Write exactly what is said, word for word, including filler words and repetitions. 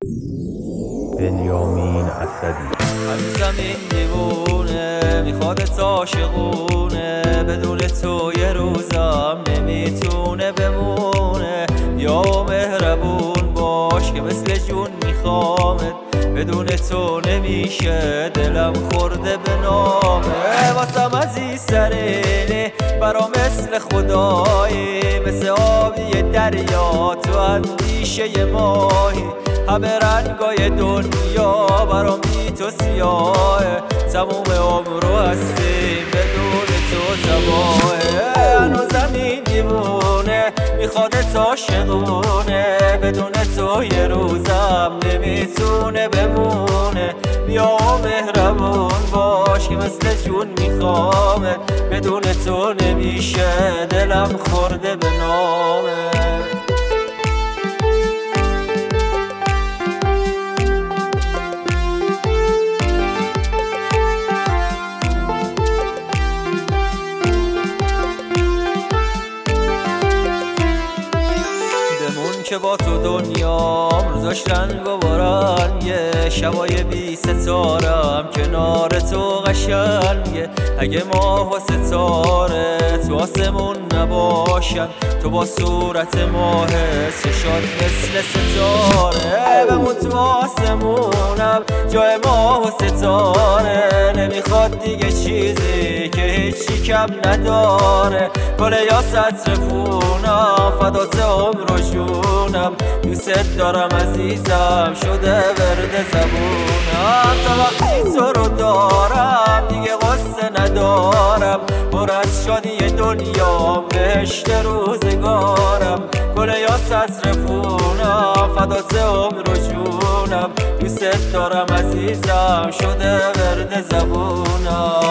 بنیامین اسدی. هنوزم این دیوونه میخواد عاشقونه، بدون تو یه روزم نمیتونه بمونه. یا مهربون باش که مثل جون میخوامت، بدون تو نمیشه دلم خورده به نامه. واسم عزیزترینی برا مثل خدایی، مثل آبی دریا تو اندیشه ماهی. همه رنگای دنیا برام بی تو سیاهه، تموم عمرو هستیم بدون تو تباهه. هنوزم این دیوونه میخوادت عاشقونه، بدون تو یه روزم نمیتونه بمونه. بیا مهربون باش که مثل جون میخوامه، بدون تو نمیشه دلم خورده به نامه. که با تو دنیام روزاش رنگ و بارنگه، شبای بی ستارم کنار تو قشنگه. اگه ماه و ستاره تو آسمون نباشن، تو با صورت ماه چشات مثل ستاره. بمون تو آسمونم جای ماه و ستاره، نمیخواد دیگه چیزی که هیچی کم نداره. گل یا سطر خونم فدات عمر و جونم، دوست دارم عزیزم شده ورد زبونم. تا وقتی تو رو دارم دیگه غصه ندارم، پر از شادی دنیا بهشت روزگارم. گل یا سطر خونم فدات عمر و جونم، دوست دارم عزیزم شده ورد زبونم.